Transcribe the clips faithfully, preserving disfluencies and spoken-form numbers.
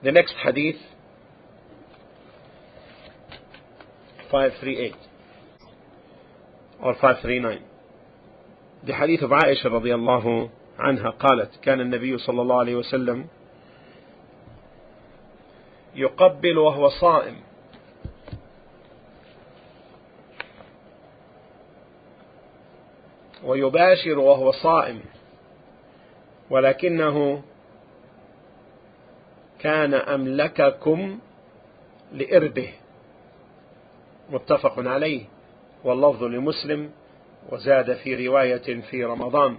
The next hadith, five thirty-eight or five thirty-nine. The hadith of Aisha رضي الله عنها قالت: كان النبي صلى الله عليه وسلم يقبل وهو صائم ويباشر وهو صائم ولكنه كان أملككم لإربه. متفق عليه، واللفظ لمسلم، وزاد في رواية في رمضان.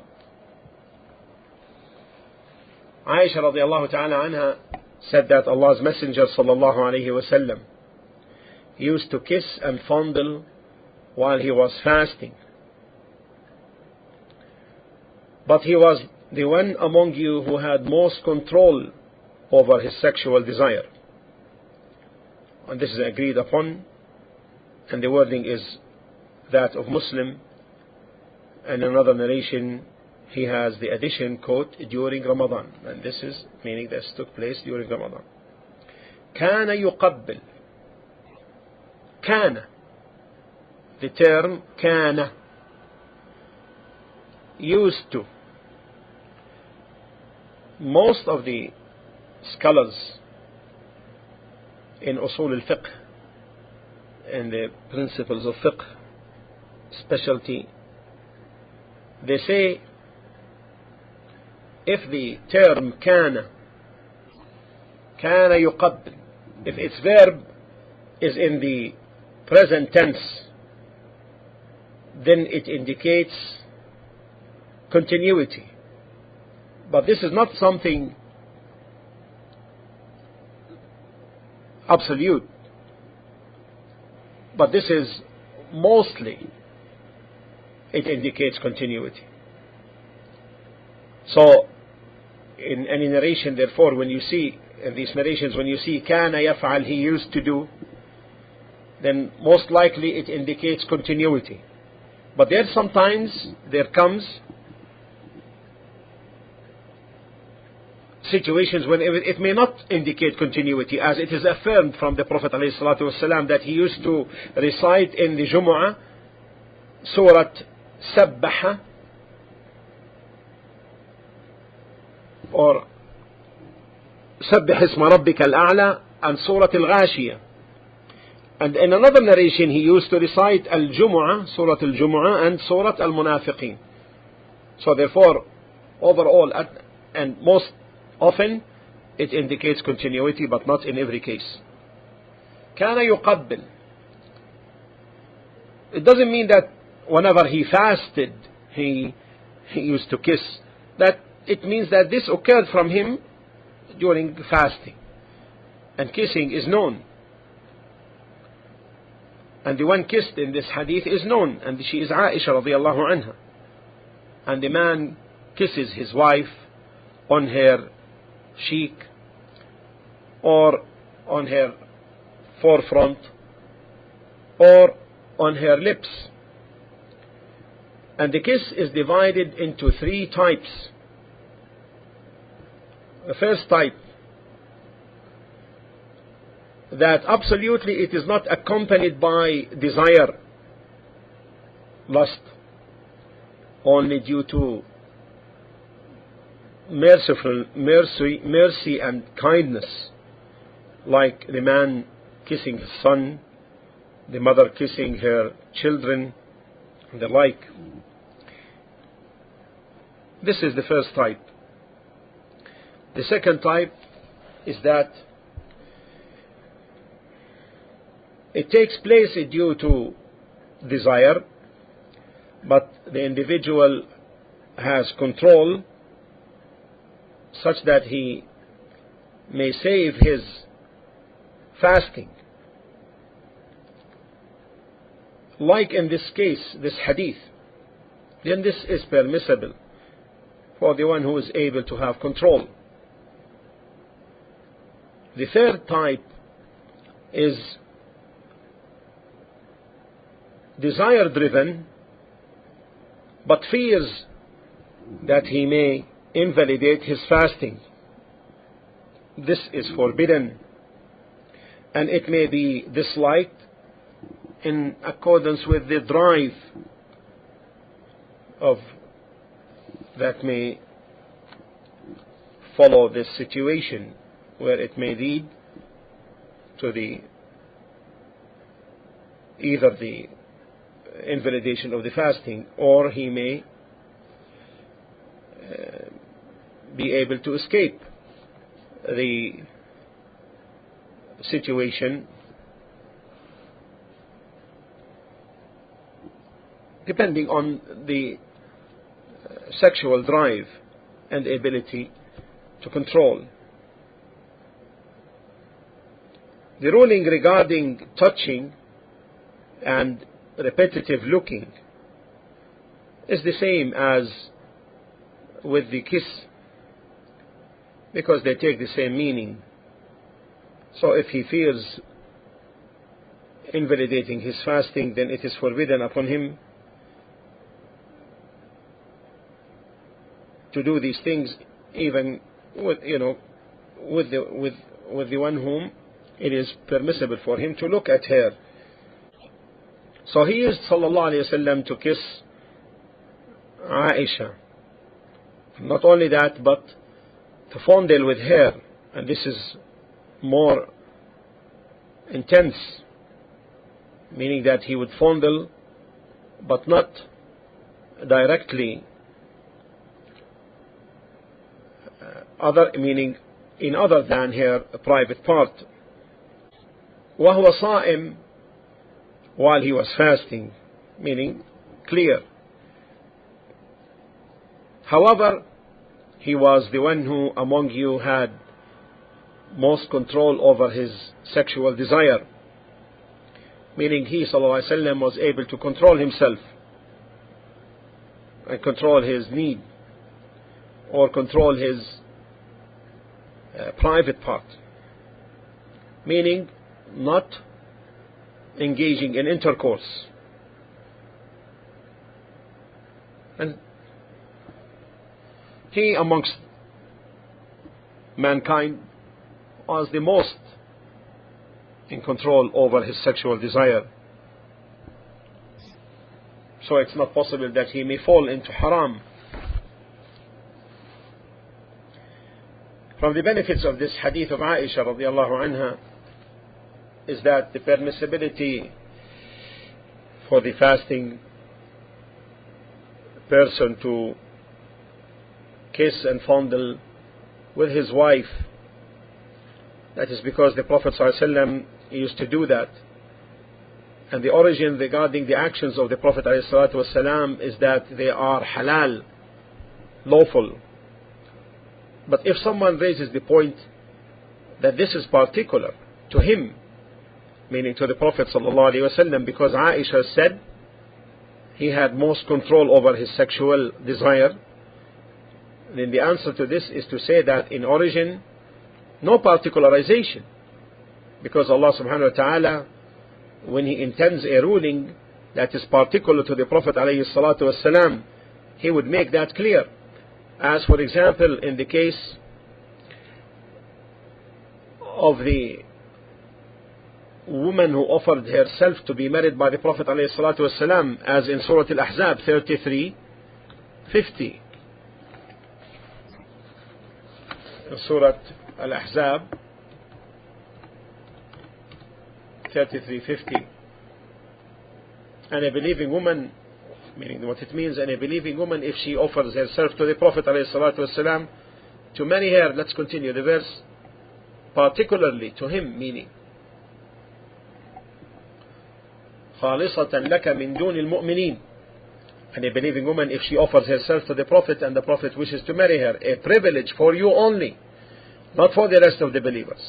Aisha رضي الله تعالى عنها said that Allah's Messenger صلى الله عليه وسلم used to kiss and fondle while he was fasting. But he was the one among you who had most control over his sexual desire. And this is agreed upon, and the wording is that of Muslim. And in another narration he has the addition, quote, during Ramadan, and this is meaning this took place during Ramadan. كان يقبل. كان, the term كان, used to. Most of the scholars in usul al-fiqh and the principles of fiqh specialty, they say if the term كان كان يقبل, if its verb is in the present tense, then it indicates continuity. But this is not something absolute, but this is mostly, it indicates continuity. So in any narration, therefore, when you see in these narrations, when you see كان يفعل, he used to do, then most likely it indicates continuity. But there sometimes there comes situations when it may not indicate continuity, as it is affirmed from the Prophet ﷺ that he used to recite in the Jumu'ah Surah Sabbaha or Sabbih isma rabbika al-a'la and Surah al-Ghashiyah. And in another narration he used to recite Al-Jumu'ah, Surah Al-Jumu'ah and Surah Al-Munafiqeen. So therefore, overall and most often it indicates continuity, but not in every case. كان يقبل. It doesn't mean that whenever he fasted he, he used to kiss. That it means that this occurred from him during fasting, and kissing is known, and the one kissed in this hadith is known, and she is Aisha radiallahu anha. And the man kisses his wife on her cheek or on her forefront or on her lips, and the kiss is divided into three types. The first type, that absolutely it is not accompanied by desire, lust, only due to merciful mercy, mercy and kindness, like the man kissing his son, the mother kissing her children, and the like. This is the first type. The second type is that it takes place due to desire, but the individual has control such that he may save his fasting. Like in this case, this hadith, then this is permissible for the one who is able to have control. The third type is desire driven, but fears that he may invalidate his fasting. this is forbidden, and it may be disliked in accordance with the drive of that may follow this situation, where it may lead to the either the invalidation of the fasting, or he may uh, be able to escape the situation depending on the uh, sexual drive and ability to control. The ruling regarding touching and repetitive looking is the same as with the kiss, because they take the same meaning. So if he fears invalidating his fasting, then it is forbidden upon him to do these things, even with, you know, with the with with the one whom it is permissible for him to look at her. So he used sallallahu alaihi wasallam to kiss Aisha. Not only that, but to fondle with her, and this is more intense, meaning that he would fondle but not directly, uh, other meaning in other than her private part. وهو صائم, while he was fasting, meaning clear. However, he was the one who among you had most control over his sexual desire, meaning he sallallahu alaihi wasallam was able to control himself and control his need, or control his uh, private part, meaning not engaging in intercourse. And he amongst mankind was the most in control over his sexual desire. So it's not possible that he may fall into haram. From the benefits of this hadith of Aisha radiallahu anha is that the permissibility for the fasting person to kiss and fondle with his wife. That is because the Prophet ﷺ used to do that. And the origin regarding the actions of the Prophet ﷺ is that they are halal, lawful. But if someone raises the point that this is particular to him, meaning to the Prophet ﷺ, because Aisha said he had most control over his sexual desire, then the answer to this is to say that in origin, no particularization, because Allah subhanahu wa ta'ala, when He intends a ruling that is particular to the Prophet alayhi salatu wasalam, He would make that clear. As for example, in the case of the woman who offered herself to be married by the Prophet alayhi salatu wasalam, as in Surah Al-Ahzab thirty-three fifty. Surah Al-Ahzab thirty-three fifty. And a believing woman, meaning what it means, and a believing woman, if she offers herself to the Prophet ﷺ to marry her, let's continue the verse, particularly to him, meaning خالصة لك من دون المؤمنين. And a believing woman, if she offers herself to the Prophet and the Prophet wishes to marry her, a privilege for you only, not for the rest of the believers.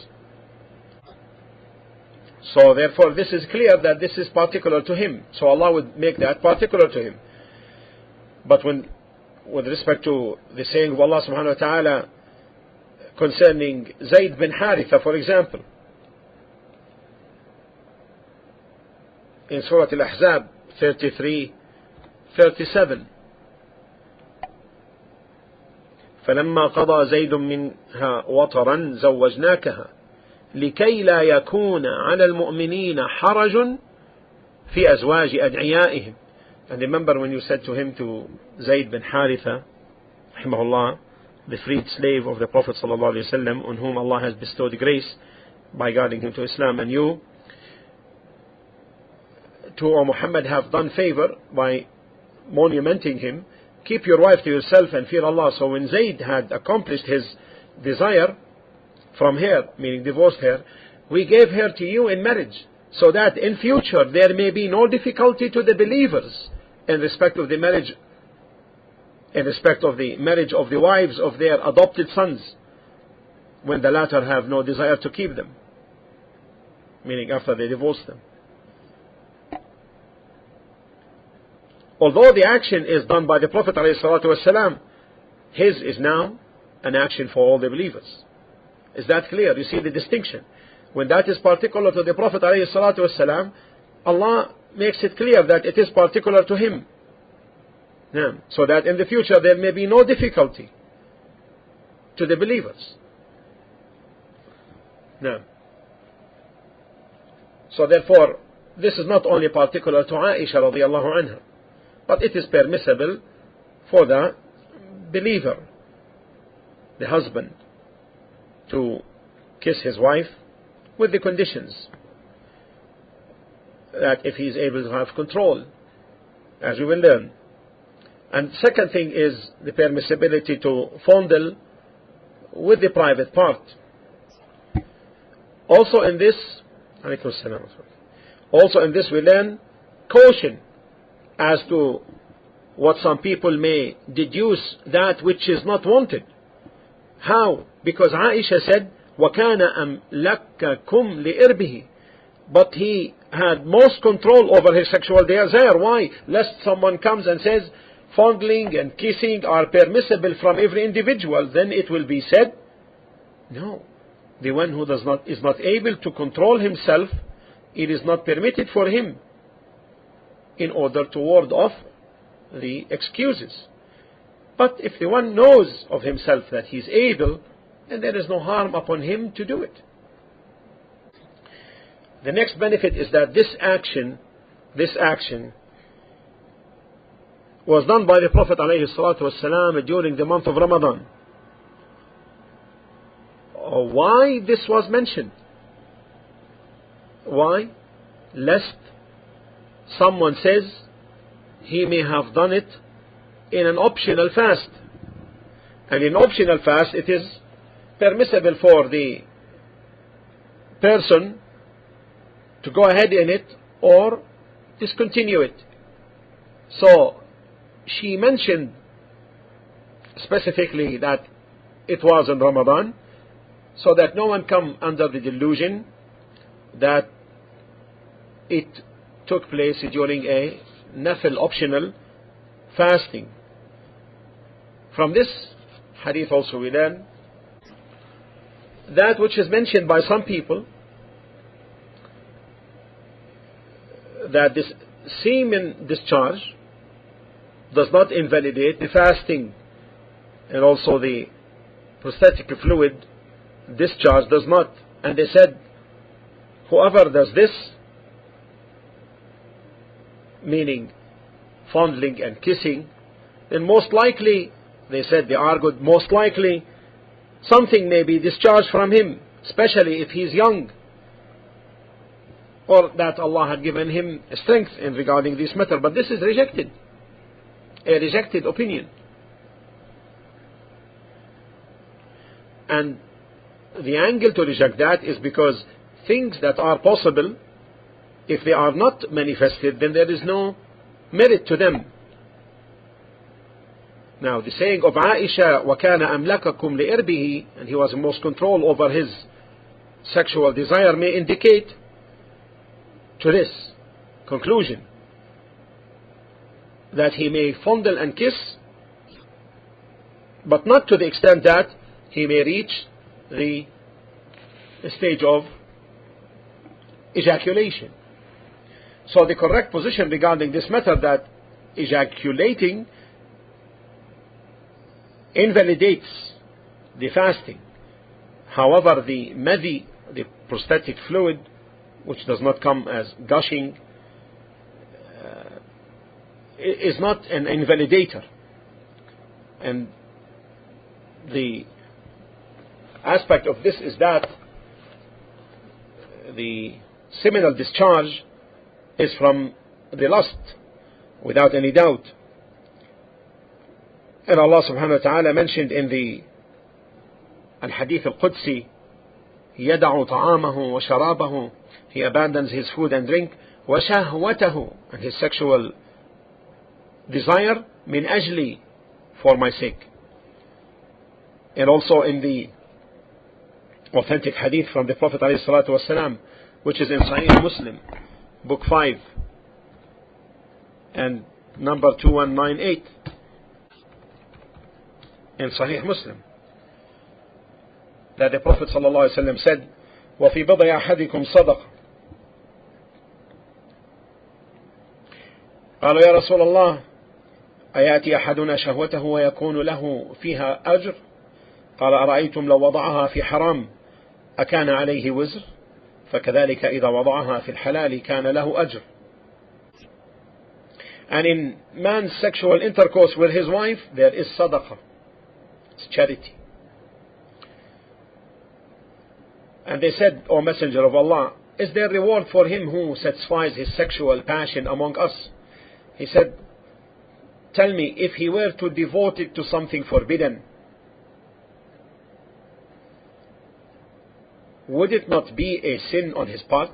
So therefore this is clear that this is particular to him. So Allah would make that particular to him. But when, with respect to the saying of Allah subhanahu wa ta'ala concerning Zayd bin Haritha, for example, in Surah Al-Ahzab thirty-three thirty-seven, فلما قضى زيد منها وطرا زوجناكها لكي لا يكون على المؤمنين حرج في أزواج أدعيائهم. And remember when you said to him, to Zayd bin Haritha, rahimahullah, the freed slave of the Prophet sallallahu alaihi wasallam, on whom Allah has bestowed grace by guiding him to Islam, and you, to O Muhammad, have done favor by monumenting him, keep your wife to yourself and fear Allah. So when Zayd had accomplished his desire from her, meaning divorced her, we gave her to you in marriage, so that in future there may be no difficulty to the believers in respect of the marriage, in respect of the marriage of the wives of their adopted sons, when the latter have no desire to keep them, meaning after they divorce them. Although the action is done by the Prophet ﷺ, his is now an action for all the believers. Is that clear? You see the distinction. When that is particular to the Prophet ﷺ, Allah makes it clear that it is particular to him. Yeah. So that in the future there may be no difficulty to the believers. Yeah. So therefore, this is not only particular to Aisha radiallahu anha, but it is permissible for the believer, the husband, to kiss his wife with the conditions that if he is able to have control, as we will learn. And second thing is the permissibility to fondle with the private part. Also in this, also in this we learn caution as to what some people may deduce that which is not wanted. How? Because Aisha said, وَكَانَ أَمْلَكَكُمْ لِإِرْبِهِ, but he had most control over his sexual desire. Why? Lest someone comes and says fondling and kissing are permissible from every individual, then it will be said, no, the one who does not is not able to control himself, it is not permitted for him, in order to ward off the excuses. But if the one knows of himself that he is able, then there is no harm upon him to do it. The next benefit is that this action, this action was done by the Prophet ﷺ during the month of Ramadan. Why this was mentioned? Why? Lest someone says he may have done it in an optional fast. And in optional fast it is permissible for the person to go ahead in it or discontinue it. So she mentioned specifically that it was in Ramadan, so that no one come under the delusion that it took place during a nafil optional fasting. From this hadith also we learn that which is mentioned by some people, that this semen discharge does not invalidate the fasting, and also the prosthetic fluid discharge does not. And they said, whoever does this, meaning fondling and kissing, then most likely, they said, they argued, most likely something may be discharged from him, especially if he is young, or that Allah had given him strength in regarding this matter. But this is rejected, a rejected opinion. And the angle to reject that is because things that are possible, if they are not manifested, then there is no merit to them. Now the saying of Aisha, وَكَانَ أَمْلَكَكُمْ لِإِرْبِهِ, and he was in most control over his sexual desire, may indicate to this conclusion that he may fondle and kiss, but not to the extent that he may reach the stage of ejaculation. So the correct position regarding this matter, that ejaculating invalidates the fasting. However, the madhi, the prostatic fluid, which does not come as gushing, uh, is not an invalidator. And the aspect of this is that the seminal discharge is from the lust, without any doubt. And Allah subhanahu wa ta'ala mentioned in the Al-Hadith Al-Qudsi, يَدَعُ طَعَامَهُ وَشَرَابَهُ, he abandons his food and drink, وَشَهْوَتَهُ, and his sexual desire, مِنْ أَجْلِي, for my sake. And also in the authentic hadith from the Prophet ﷺ, which is in Sahih Muslim, book five and number two one nine eight, in Sahih Muslim, that the Prophet ﷺ said, وَفِي بَضْعِ أَحَدِكُمْ صَدَقَةٌ. قالوا يا رسول الله أيأتي أحدنا شهوته ويكون له فيها أجر؟ قال أرأيتم لو وضعها في حرام أكان عليه وزر؟ فكذلك إذا وضعها في الحلال كان له أجر. And in man's sexual intercourse with his wife, there is sadaqah, it's charity. And they said, O Messenger of Allah, is there reward for him who satisfies his sexual passion among us? He said, tell me, if he were to devote it to something forbidden, would it not be a sin on his part?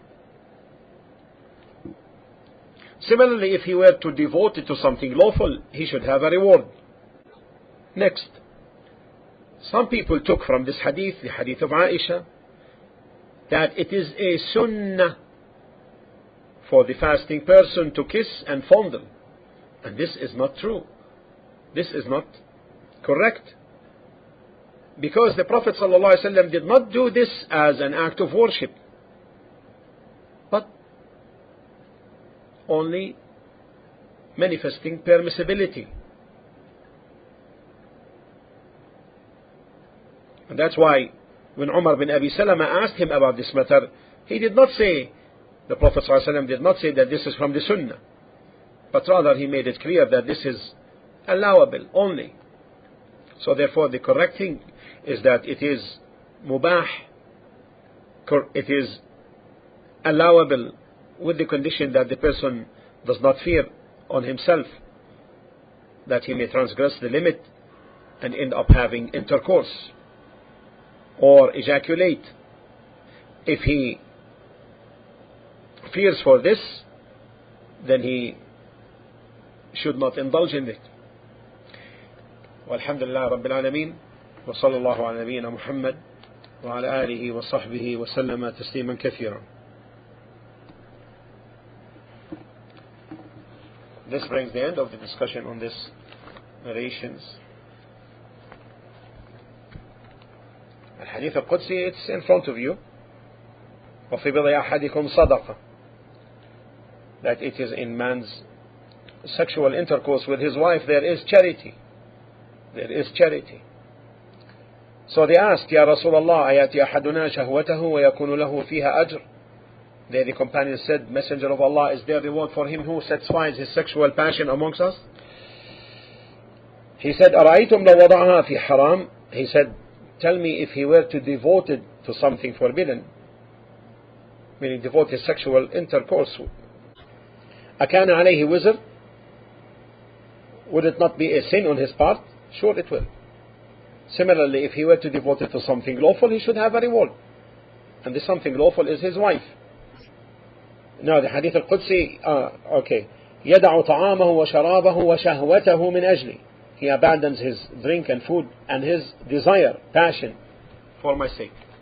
Similarly, if he were to devote it to something lawful, he should have a reward. Next, some people took from this hadith, the hadith of Aisha, that it is a sunnah for the fasting person to kiss and fondle. And this is not true. This is not correct. Because the Prophet ﷺ did not do this as an act of worship, but only manifesting permissibility. And that's why when Umar bin Abi Salama asked him about this matter, he did not say, the Prophet ﷺ did not say that this is from the Sunnah, but rather he made it clear that this is allowable only. So therefore the correct thing is that it is mubah, it is allowable with the condition that the person does not fear on himself that he may transgress the limit and end up having intercourse or ejaculate. If he fears for this, then he should not indulge in it. والحمد لله رب العالمين وصلى الله على نبينا محمد وعلى آله وصحبه وسلم تسليما كثيرا. This brings the end of the discussion on this narrations. الحديث القدسي, it's in front of you. وفي بضع أحدكم صدقة, that it is in man's sexual intercourse with his wife there is charity. There is charity. So they asked, Ya Rasulullah, ayati ahaduna shahwatahu wa yakunu lahu fiha ajr. There the companion said, Messenger of Allah, is there reward for him who satisfies his sexual passion amongst us? He said, أرأيتم لو وضعها في حرام. He said, tell me, if he were to devote it to something forbidden, meaning devote his sexual intercourse, أكان عليه وزر? Would it not be a sin on his part? Sure it will. Similarly, if he were to devote it to something lawful, he should have a reward. And this something lawful is his wife. Now the Hadith al-Qudsi, uh, okay. يَدَعُ طَعَامَهُ وَشَرَابَهُ وَشَهْوَتَهُ مِنْ أَجْلِي. He abandons his drink and food and his desire, passion, for my sake.